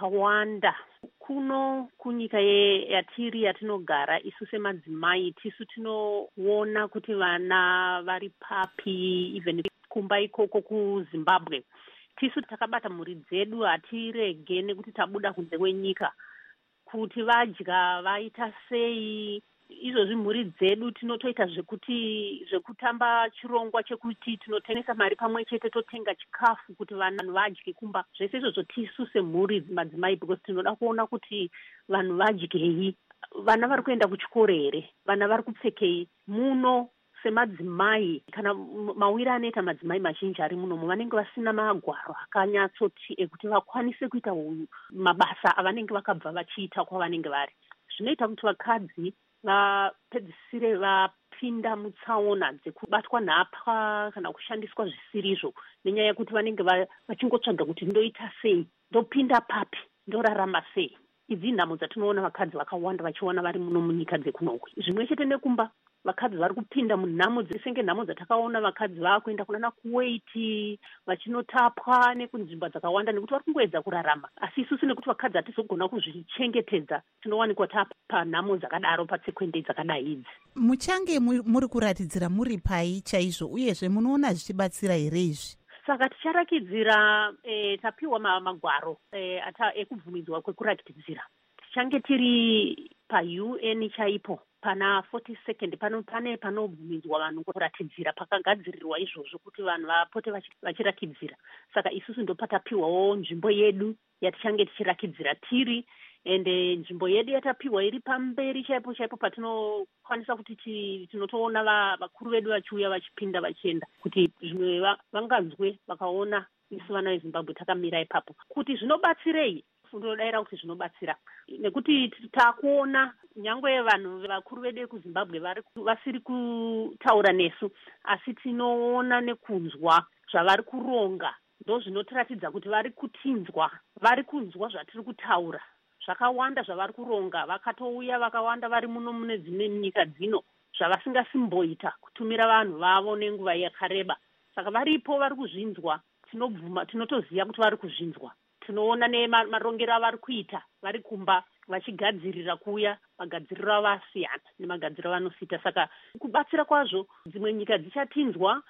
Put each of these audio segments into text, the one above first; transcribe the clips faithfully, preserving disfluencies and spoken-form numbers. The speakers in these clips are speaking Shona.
vakawanda. Kuno kunyika yatiri yatinogara, isu semadzimai tisu tinoona kuti vana vari papi, even kumba ikoko kuZimbabwe. Tisu takabata mhuri dzedu, hatirege nekuti tabuda kunze kwenyika kuti vadya vaita sei. Izvozvi mhuri dzedu tinotoita zvekuti zvekutamba chirongwa chekuti tinotengesa mari pamwe chete totenga chikafu kuti vanhu vadye kumba. Zvese izvozvo tisu semhuri madzimai, because tinoda kuona kuti vanhu vadyei. Vana vari kuenda kuchikoro here? Vana vari kupfekei? Muno semadzimai, kana mawira anoita madzimai mazhinji ari munomu, vanenge vasina magwaro akanyatsoti ekuti vakwanise kuita mabasa avanenge vakabva vachiita kwavanenge vari. Zvinoita kuti vakadzi vapedzisire vapinda mutsaona dzekubatwa nhapwa kana kushandiswa zvisirizvo, nenyaya yekuti vanenge vachingotsvaga kuti ndoita sei, ndopinda papi, ndorarama sei. Idzi nhamo dzatinoona vakadzi vakawanda vachiwana vari muno munyika dzekunoku. Zvimwe chete nekumba, vakadzi vari kupinda munhamo dzesenge nhamo dzatakaona vakadzi vakuenda kunana Kuwait vachinotapwa nekunzvimbo dzakawanda nekuti vari kungoedza kurarama. Asi isusu nekuti vakadzi hatizogona kuzvichengetedza, tinowanikwa tapa nhamo dzakadaro patsekwende dzakadai idzi. Muchange muri kuratidzira muri pai chaizvo, uyezve munoona zvichibatsira here izvi? Saka ticharakidzira e, tapiwa magwaro e, ata ekubvumidzwa kwekuratidzira. Tichange tiri pa-U N chaipo pana forty-second pano pane panobvumidzwa vanhu kuratidzira, pakagadzirirwa izvozvo kuti vanhu vapote vachirakidzira. Saka isusu ndopatapiwawo nzvimbo yedu yatichange tichirakidzira tiri, ende nzvimbo yedu yatapiwa iri pamberi chaipo chaipo patinokwanisa kuti tinotoona vakuru vedu vachiuya vachipinda vachienda, kuti zvimwe vanganzwe vakaona isu vana veZimbabwe takamira ipapo. Kuti zvinobatsirei? Ndodayira kuti zvinobatsira nekuti takuona nyangwe vanhu vakuru vedu kuZimbabwe vari vasiri kutaura nesu, asi tinoona nekunzwa zvavari kuronga, ndo zvinotiratidza kuti vari kutinzwa, vari kunzwa zvatiri kutaura. Zvakawanda zvavari kuronga, vakatouya vakawanda vari muno mune dzimwe nyika dzino zvavasingasimboita kutumira vanhu vavo nenguva yakareba. Saka varipo vari kuzvinzwa, tinobvuma, tinotoziva kuti vari kuzvinzwa. Tinoona nemarongero avari kuita vari kumba vachigadzirira kuuya, magadziriro avasiyana nemagadziriro avanosita. Saka kubatsira kwazvo dzimwe nyika dzichatinzwa,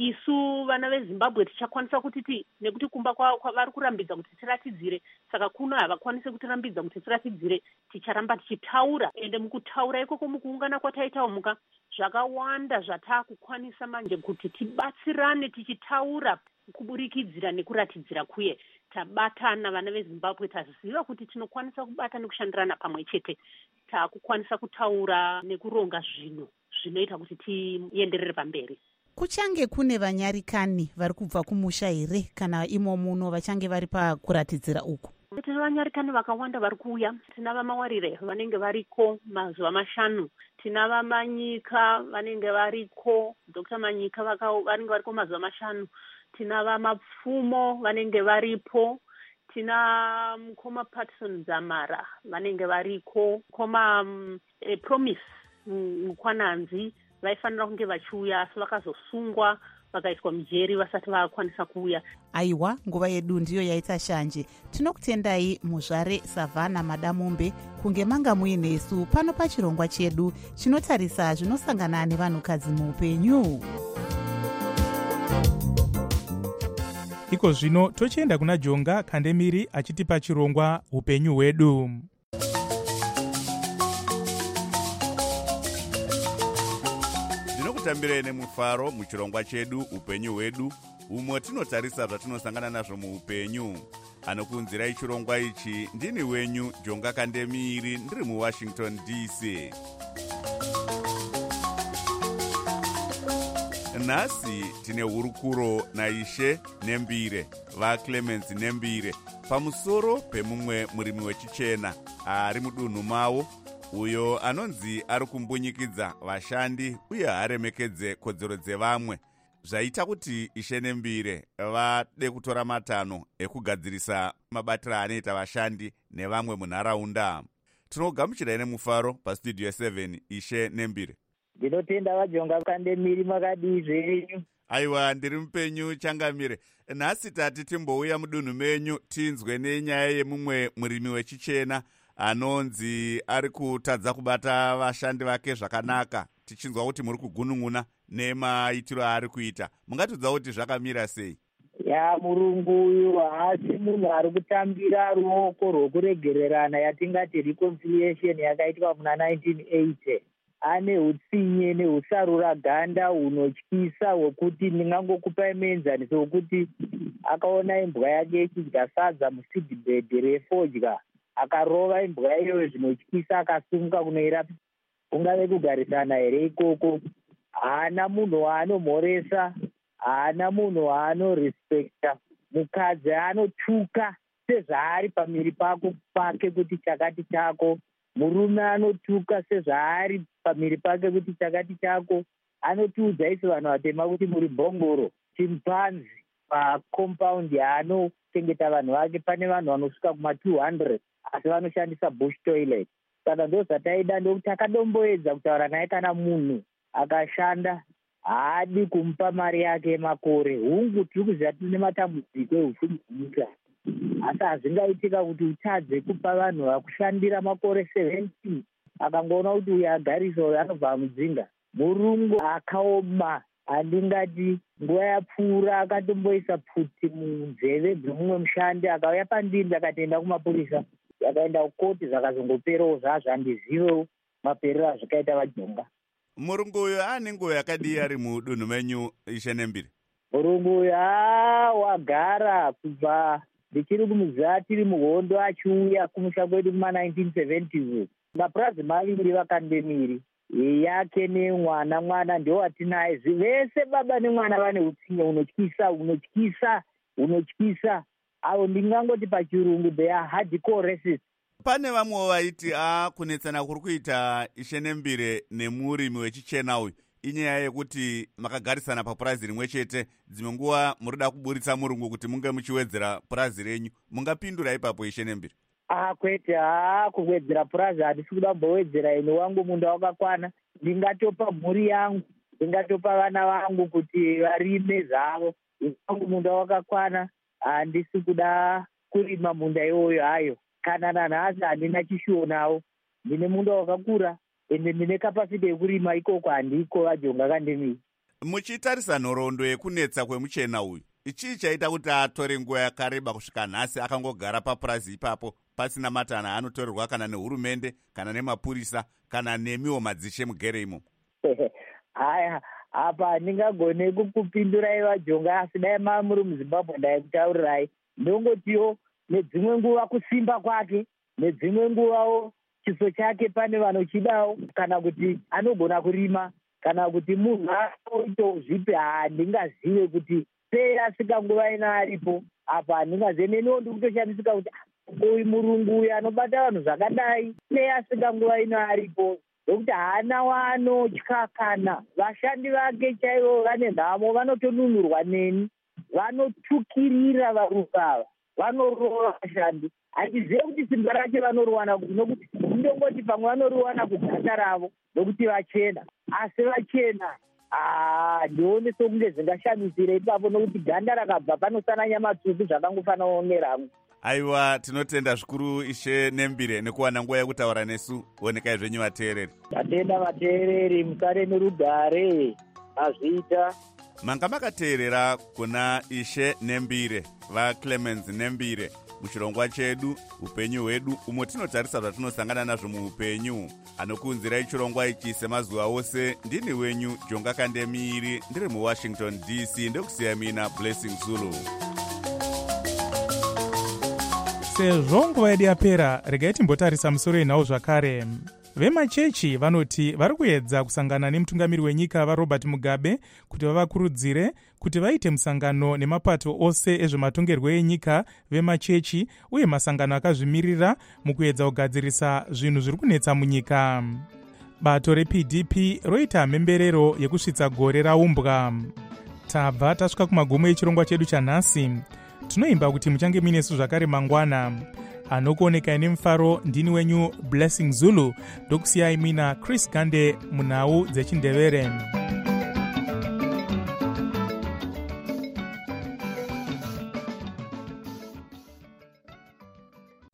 isu vana veZimbabwe tichakwanisa kuti nekuti kumba vari kurambidza kuti tiratidzire, saka kuno havakwanise kutirambidza kuti tiratidzire, ticharamba tichitaura. Ende mukutaura ikoko, mukuungana kwataita muka, zvakawanda zvatakukwanisa manje kuti tibatsirane tichitaura kuburikidzira nekuratidzira kuye. Tabatana vana veZimbabwe, taziva kuti tinokwanisa kubata nekushandirana pamwe chete. Takukwanisa kutaura nekuronga zvinhu zvinoita kuti tienderere pamberi. Kuchange kune vanyarikani vari kubva kumusha here, kana imo muno vachange vari pakuratidzira uku? Tine vanyarikani vakawanda vari kuuya. Tina vamawarire vanenge variko mazuva mashanu. Tina vamanyika vanenge variko, Doctor Manyika vanenge variko mazuva mashanu. Tina vamapfumo vanenge varipo. Tina mukoma Patson Zamara vanenge variko. Mukoma um, eh, Promise Mukwananzi vaifanira kunge vachiuya, asi vakazosungwa vakaiswa mujeri vasati vakwanisa kuuya. Aiwa, nguva yedu ndiyo yaita shanje. Tinokutendai muzvare Savannah Madamumbe kunge manga muinesu pano pachirongwa chedu chinotarisa zvinosangana nevanhukadzi muupenyu. Iko zvino tochienda kuna Jonga Kandemiri achitipa chirongwa upenyu hwedu. Ndinokutambire nemufaro muchirongwa chedu upenyu hwedu, umwe tinotarisa zvatinosangana nazvo muupenyu. Anokunzirai chirongwa ichi ndini wenyu Jonga Kandemiri, ndiri muWashington D C. Nhasi tine hurukuro naishe Nembire, vaClemens Nembire, pamusoro pemumwe murimi wechichena ari mudunhu mavo, uyo anonzi ari kumbunyikidza vashandi uye haremekedze kodzero dzevamwe. Zvaita kuti ishe Nembire vade kutora matanho ekugadzirisa mabatiro anoita vashandi nevamwe munharaunda. Tinogamuchirai nemufaro pastudio seven, ishe Nembire. Ndinotenda vaJonga Kandemiri, makadii zvenyu? Aiwa, ndiri mupenyu Changamire. Nhasi tati timbouya mudunhu menyu tinzwe nenyaya yemumwe murimi wechichena anonzi ari kutadza kubata vashandi vake zvakanaka. Tichinzwa kuti muri kugunun'una nemaitiro aari kuita. Mungatudza kuti zvakamira sei? Ya murungu uyu haasi munhu ari kutambira ruoko rwokuregererana yatingati reconciliation yakaitwa muna nineteen eighty. Ane utsinye neusarura ganda hunotyisa hwekuti ndingangokupai muenzaniso wekuti akaona imbwa yake ichidya sadza musidhibhedhi refodya akarova imbwa iyoyo zvinotyisa akasunga kunoirapa. Ungave kugarisana here ikoko? Haana munhu waanomhoresa, haana munhu waanorespekta. Mukadzi anotuka sezvaari pamiri pako pake kuti chakati chako. Murume anotuka sezvaari pamiri pake kuti chakati chako. Anotiudza isi vanhu vatema kuti muri bhongoro, chimpanzi. Pakompaundi yaanochengeta vanhu vake pane vanhu vanosvika kuma two hundred asi vanoshandisa bush toilet. Saka ndo zvataida ndokuti akadomboedza kutaura naye kana munhu akashanda haadi kumupa mari yake yemakore. Hungu tiri kuziva tine matambudziko ehupfumi munyika, asi hazvingaitika kuti utadze kupa vanhu vakushandira makore seventy akangoona kuti uyu agarisa uyu anobva mudzinga. Murungu akaoma, handingati nguva yapfuura akatomboisa pfuti munzeve dzemumwe mushandi akauya pandindi akatoenda kumapurisa akaenda kukoti zvakazongoperawo zvazvo handizivewo maperero azvikaita vajonga. Murungu uyu aane nguva yakadii ari mudunhu menyu Ishe Nembire? Murungu uyu haa wagara kubva ndichiri kumuziva tiri muhondo achiuya kumusha kwedu kuma nineteen seventies. Mapurazi maviri vakandemiri yake nemwana. Mwana ndio watinaye. Vese baba nemwana vane utsinye unotyisa unotyisa unotyisa. Avo ndingangoti pachirungu they are hardcore racists. Pane vamwe vaiti a kunetsana kuri kuita Ishe Nembire nemurimi wechichena uyu inyaya yekuti makagarisana papurazi rimwe chete, dzimwe nguva murida kuburitsa murungu kuti munge muchiwedzera purazi renyu. Mungapindura ipapo Ishe Nembire? Ah, kwete, haa kuwedzera purazi handisi kuda kumbowedzera ino wangu munda wakakwana. Ndingatopa mhuri yangu, ndingatopa vana vangu kuti varime zvavo. Wangu munda wakakwana, handisi kuda kurima munda iwoyo hayo. Kana nanhasi handina chishuwo nawo. Ndine munda wakakura ende ndine kapasiti yekurima ikoko handiko vajonga kandemiri. Muchitarisa nhoroondo yekunetsa kwemuchena uyu, ichii chaita kuti atore nguva yakareba kusvika nhasi akangogara papurazi ipapo pasina matana anotorerwa kana nehurumende kana nemapurisa kana nemiwo madzishe mugere imo? Haya, apa handingagone kukupindurai vajonga, asi dai maa muri muZimbabwe ndaikutaurirai. Ndongotiwo nedzimwe nguva kusimba kwake, nedzimwe nguvawo chiso chake pane vanochidawo, kana kuti anogona kurima, kana kuti munhu anoitawo zvipi handingazive kuti sei asika nguva ina aripo. Apa handingazive neniwo ndiri kutoshandisika kuti uyu murungu uyu anobata vanhu zvakadai sei asika nguva ino aripo. Nokuti haana waanotya kana vashandi vake chaivo vane nhamo, vanotonunurwa neni, vanotukirira varume ava, vanorova vashandi. Handizive kuti simba racho vanoriwana kuti, nokuti ndongoti pamwe vanoriwana kuganda ravo nokuti vachena, asi vachena ndione sokunge zvingashamisira ipapo nokuti ganda rakabva panosana nyama tsvuku zvakangofanawo nerangu. Aiwa, tinotenda zvikuru Ishe Nembire nekuwana nguva yekutaura nesu. Onekai zvenyu vateereri. Tatenda vateereri, musare nerugare. Azviita. Manga makateerera kuna Ishe Nembire, vaClemens Nembire, muchirongwa chedu upenyu hwedu, umo tinotarisa zvatinosangana nazvo muupenyu. Anokunzirai chirongwa ichi semazuva ose ndini wenyu Jonga Kandemiri, ndiri muWashington D C, ndokusiya mina Blessing Zulu. Sezvo nguva yedu yapera, regai timbotarisa musoro yenhau zvakare. Vemachechi vanoti vari kuedza kusangana nemutungamiri wenyika vaRobert Mugabe kuti vavakurudzire kuti vaite musangano nemapato ose ezvematongerwo enyika vemachechi uye masangano akazvimirira mukuedza kugadzirisa zvinhu zviri kunetsa munyika. Bato reP D P roita mhemberero yekusvitsa gore raumbwa. Tabva tasvika kumagumo echirongwa chedu chanhasi. Tinoimba kuti muchange minesu zvakare mangwana. Anokuonekai nemufaro ndini wenyu Blessing Zulu, ndokusiyai mina Chris Gande munhau dzechiNdevere.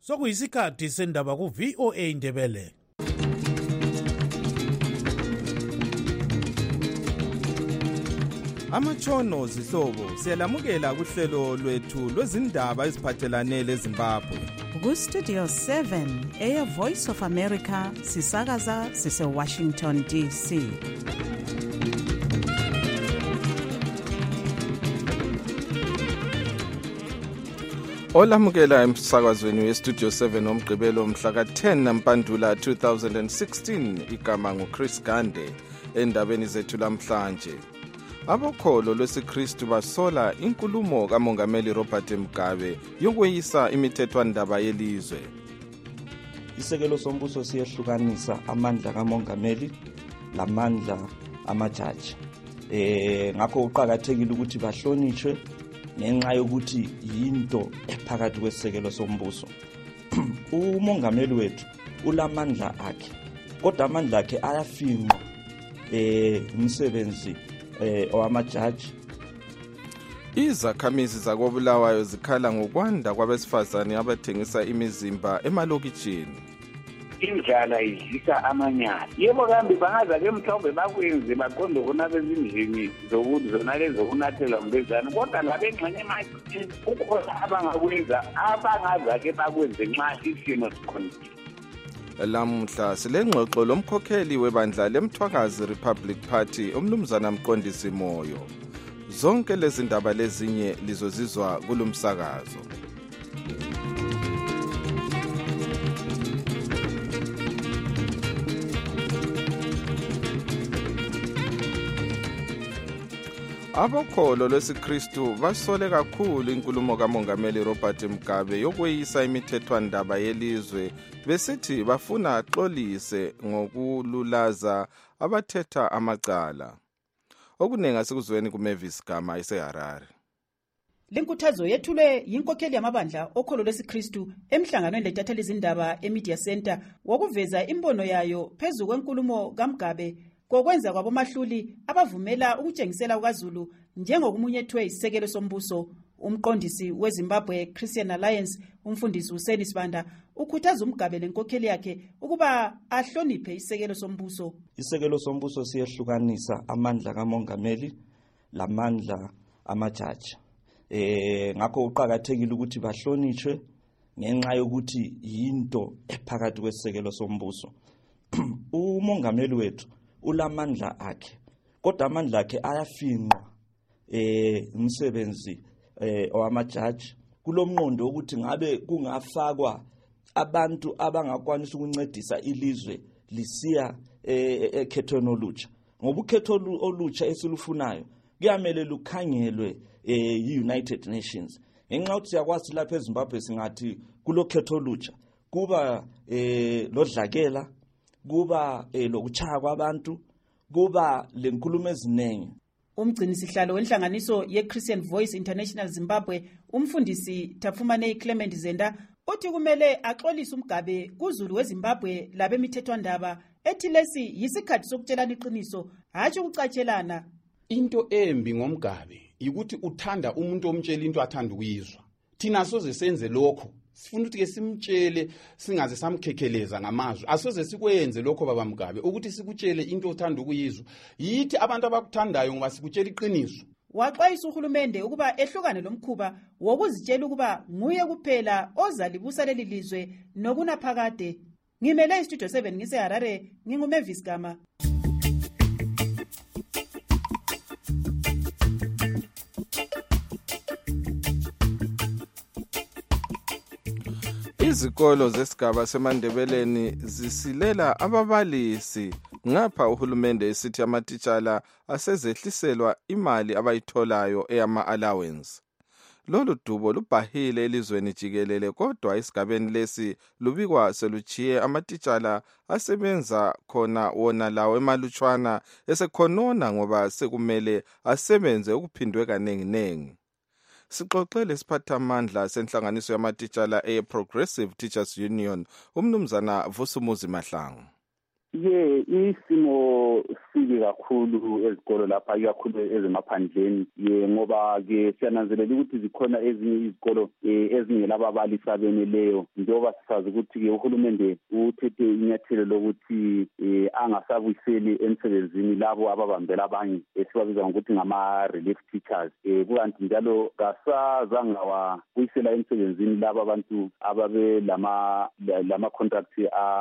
sokuyisikhathi sendaba ku-V O A Ndebele. Amatshono zihlobo siyalamukela kuhlelo lwethu lwezindaba eziphathelane leZimbabwe. Ku-Studio seven, Air Voice of America, sisakaza sise-Washington D C. Olamukela emsakazweni we-Studio seven omgqibelo mhla ka-ten nampandula two thousand sixteen, igama nguChris Gande. Endabeni zethu lamhlanje, abokholo lwesiKristu basola inkulumo kaMongameli Robert Mugabe yokweyisa imithethwandaba yelizwe. Isekelo sombuso siyehlukanisa amandla kaMongameli lamandla amajaji. Eh ngakho uqhakathekile ukuthi bahlonishwe ngenxa yokuthi yinto ephakathi kwesekelo sombuso. Umongameli wethu ulamandla akhe, kodwa amandla akhe ayafinqa eh umsebenzi eh owamajaji. Izakhamizi zakobulawayo zikhala ngokwanda kwabesifazane abathengisa imizimba emalokitshini. Indlala idlisa amanyala. Yebo kambe bangaza ke mhlawumbe bakwenze baqonde khona bezindlini zokuthi zona lezo kunathela mbezana, kodwa labengxenye manje ukukhona abangakwenza abangaza ke bakwenze nxa isimo sikhonile. Lamhla silengxoxo lomkhokheli webandla leMthwakazi Republic Party umnumzana Mqondisi Moyo. Zonke lezi ndaba lezinye lizozizwa kulomsakazo. Abokholo lwesiKristu basole kakhulu inkulumo kaMongameli Robert Mugabe yokweyisa imithethwandaba yelizwe, besithi bafuna axolise ngokululaza abathetha amacala. Okunenga sikuzweni kuMavis Gama eseHarare. Lenkuthazo yethulwe yinkokheli yamabandla okholo lwesiKristu emhlanganweni ledatha izindaba eMedia Center wokuveza imbono yayo phezu kwenkulumo kaMugabe kokwenza kwabomahluli abavumela ukutshengisela ukaZulu njengokumunyethwe isekelo sombuso. Umqondisi weZimbabwe Christian Alliance umfundisi uSeni Sibanda ukhuthaza uMugabe lenkokheli yakhe ukuba ahloniphe isekelo sombuso. Isekelo sombuso siyehlukanisa amandla kaMongameli lamandla amajaji. Eh ngakho uqhakathekile ukuthi bahlonishwe ngenxa yokuthi yinto ephakathi kwesekelo sombuso. Umongameli wethu ulamandla akhe, kodwa amandla akhe ayafinqa eh umsebenzi eh owamajaji. Kulomnqondo ukuthi ngabe kungafakwa abantu abangakwanisa ukuncedisa ilizwe lisiya ekhethweni olutsha. Ngoba ukhetho olutsha esilufunayo kuyamele lukhangelwe e-United Nations. Ngenxa ukuthi siyakwazi lapha eZimbabwe singathi kulokhetho olutsha kuba eh lodlakela, kuba eh lokuchaya kwabantu, kuba lenkulumo ezinengi. Umgcini sihlalo wenhlanganiso ye-Christian Voice International Zimbabwe umfundisi Tafumane Clement Zenda uthi kumele axolise uMugabe kuZulu weZimbabwe labemithethwandaba ethi lesi yisikhathi sokutshelana iqiniso hatshi ukucatshelana. Into embi ngoMugabe ukuthi uthanda umuntu omtshela into athanda ukuyizwa. Thina soze senze lokho, sifuna ukuthi ke simtshele singaze samkhekheleza ngamazwi. Asoze sikwenze lokho baba Mugabe ukuthi sikutshele into othanda ukuyizwa. Yithi abantu abakuthandayo ngoba sikutshela iqiniso. Waxwayisa uhulumende ukuba ehlukane lomkhuba wokuzitshela ukuba nguye kuphela ozalibusa leli lizwe nokunaphakade. Ngimele iStudio seven ngiseHarare, nginguMavis Gama. Izikolo zesigaba seMandebeleni zisilela ababalisi ngapha uhulumende esithi amatitshala asezehliselwa imali abayitholayo eyama allowance. Lolu dubo lubhahile elizweni jikelele, kodwa isigabeni lesi lubikwa seluchiye amatitshala asebenza khona wona lawo emalutshwana esekhonona ngoba sekumele asebenze ukuphindwe kanengi nengi. Sixoxele siphathamandla senhlanganiso yamatitshala e-Progressive Teachers Union umnumzana Vusumuzi Mahlangu. ye isimo sibi kakhulu ezikolo lapha ikakhulu ezemaphandleni ye ngoba ke siyananzelela ukuthi zikhona ezinye izikolo ezingela ababalisi abeneleyo njengoba sisazi ukuthi ke uhulumende uthethe inyathelo lokuthi angasabuyiseli emsebenzini labo ababambela abanye esibabiza ngokuthi ngama relief teachers kukanti njalo kasazange wabuyisela emsebenzini labo abantu ababe lama lama contract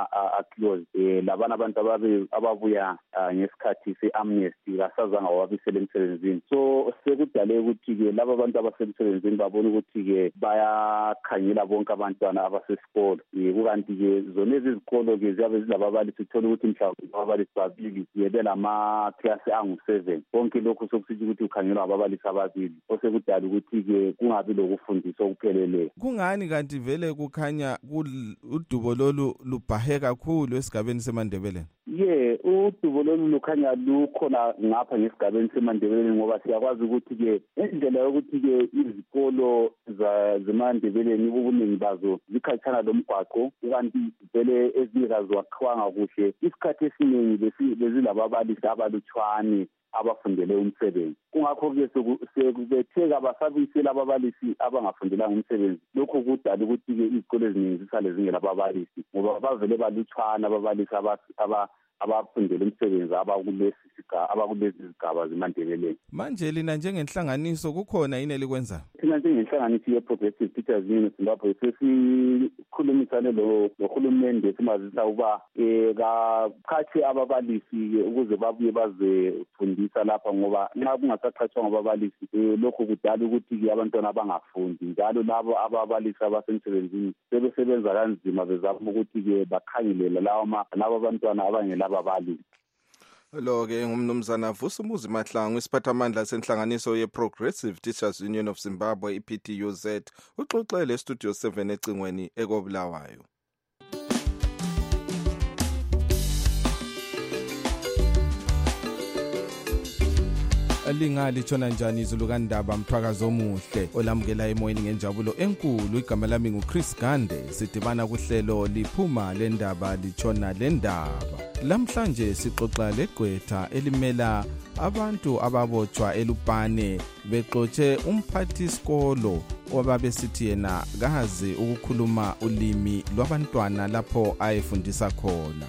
a close labana abantu ababe ababuya ngesikhathi se-amnesty kasazange wabisela emsebenzini so sekudale ukuthi-ke laba abantu abasemsebenzini babona ukuthi-ke bayakhangela bonke abantwana abasesikolo kukanti-ke zona ezi izikolo-ke ziyabe zilababalisi uthola ukuthi mhlawumbe ababalisi babili belama-klasi angu-seven konke lokhu sokusithi ukuthi ukhangelwa ababalisi ababili osekudala ukuthi-ke kungabi lokufundisa okupheleleyo. Kungani kanti vele kukhanya udubo lolu lubhahe kakhulu esigabeni seMandebeleni? ye udubo lolu lukhanya lukhona ngapha ngesigabeni seMandebeleni ngoba siyakwazi ukuthi-ke indlela yokuthi-ke izikolo zeMandebeleni ubuningi bazo zikhatshana lomgwaqo kanti vele ezinye zazo wakhiwanga kuhle isikhathi esiningi bezilababalisi abalutshwane abafundele umsebenzi kungakho-ke sekubetheka abasabuyisela ababalisi abangafundelanga umsebenzi lokho kudala ukuthi-ke izikolo eziningi zisale zingela ababalisi ngoba bavele balutshwana ababalisi abafundela umsebenzi abakulezi zigaba zeMandebeleni. Manje lina njengenhlanganiso kukhona yini elikwenzayo? Thina njengenhlanganiso ye-Progressive Teachers Union Zimbabwe sesikhulumisane lohulumende simazisa ukuba kaqhatshe ababalisi ukuze babuye bazefundisa lapha ngoba nxa kungasaqhatshwanga ababalisi lokho kudala ukuthi-ke abantwana abangafundi njalo labo ababalisi abasemsebenzini sebesebenza kanzima bezama ukuthi-ke bakhangelela labo abantwana abangela ababalisi. Lo-ke ngumnumzana Vusumuzi Mahlangu isiphathamandla senhlanganiso ye-Progressive Teachers Union of Zimbabwe i-P T U Z uxoxele estudio seven ecingweni ekobulawayo. Lingali tshona njani izulu kandaba mthwakazi omuhle olamukela emoyeni ngenjabulo enkulu igama lami nguChris Gande sidibana kuhlelo liphuma lendaba litshona lendaba lamhlanje sixoxa legqwetha elimela abantu ababotshwa eLupane bexotshe umphathisikolo obabesithi yena kazi ukukhuluma ulimi lwabantwana lapho ayefundisa khona.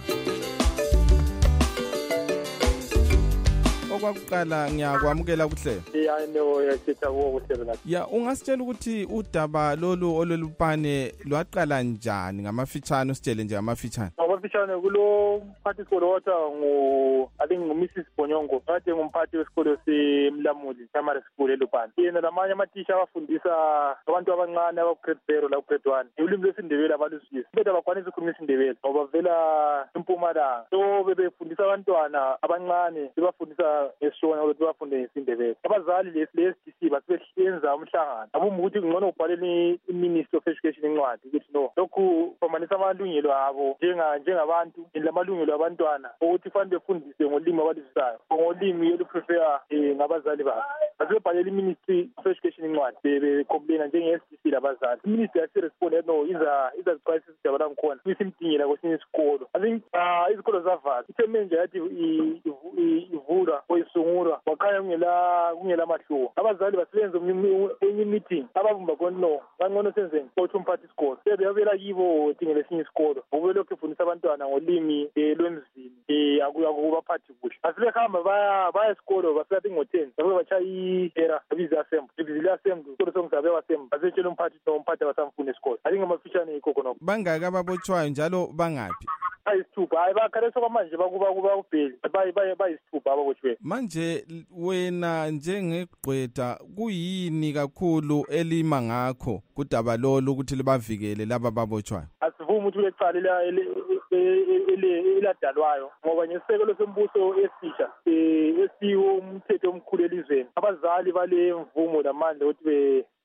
Okwakuqala ngiyakwamukela kuhle. Ya no yasitha ukuhle la. Ya ungasitshela ukuthi udaba lolu olelupane lwaqala njani ngamafitshane usitshele nje ngamafitshane. Ngamafitshane kulo mphathisikolo wathi ngo I think nguMissus Bonyongo kade ngumphathi wesikolo seMlamuli primary school eLupane. Yena lamanye amathisha abafundisa abantu abancane abagrade zero la grade one. Ulimi lwesindebele abaluzwisa. Beda bakwanisa ukukhuluma isindebele ngoba vela eMpumalanga. So bebefundisa abantwana abancane bebafundisa esishona ukuthi bafunde isindebele. Abazali lesi le S D C basebehlenza umhlangano. Abuma ukuthi ngcono ubhalele iMinister of Education incwadi ukuthi no. Lokhu kwamanisa amalungelo abo njenga njengabantu lamalungelo abantwana ukuthi fanele befundise ngolimi abalisisayo. Ngolimi oluprefer ngabazali babo. Basebhalele iMinistry of Education incwadi becomplain njenge S D C labazali. Iminister yasirespond no iza iza crisis jabala ngikhona. Isimdingela kwesinye isikolo. I think izikolo zavala. Ithemenje yathi ivula oyisungulwa wakhaya kungela kungela mahluko abazali basebenza enye meeting abavumba kono bangcono senzeni ukuthi umphathi isikolo sebeyabela kibo dingela esinye isikolo ubelokhu efundisa abantwana ngolimi lwemzini eh akubaphathi kuhle asibehamba baya baya isikolo bafika ngo-ten bafika bachaya i-era abiza assembly ibizile assembly isikolo songizabe assembly basetshela umphathi nomphathi abasamfuna isikolo athi ngamafishane yikho khona bangaka ababotshwayo njalo bangaphi ayisithupha hayi bakhalesa kwamanje bakuba kuba ubheli bayi bayi bayisithupha ababotshwe manje wena njengegqwetha kuyini kakhulu elima ngakho kudaba lolu ukuthi libavikele laba babotshwayo asivuma ukuthi lecala eladalwayo ngoba ngesekelo sembuso esisha esiwo umthetho omkhulu elizweni abazali bale mvumo lamandla ukuthi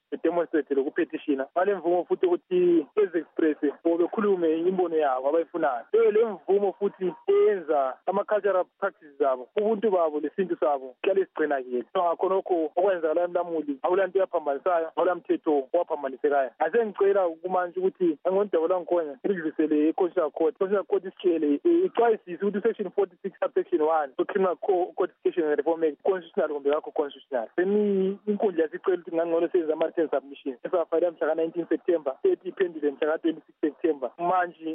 bedemonstrate lokupetitiona balemvumo futhi ukuthi ezi-express bekhulume imbono yabo abayifunayo. Leyo le mvumo futhi eyenza ama-cultural practices zabo ubuntu babo lesintu sabo kuhlale sigcinakele. Ngakho nokho okwenzakala emlamuli akula nto yaphambanisayo akula mthetho owaphambanisekayo. Ase ngicela kumanje ukuthi angondawo langikhona ngidlulisele e-constitutional court. Constitutional court isitshele ixwayisise ukuthi section forty-six subsection one so-criminal codification and reform act constitutional kumbe kakho constitutional. Seni inkundla yasicela ukuthi ngangcono senze ama-ten submission esafayile mhla ka-nineteen September ethi iphendule mhla ka-twenty-six September. Manje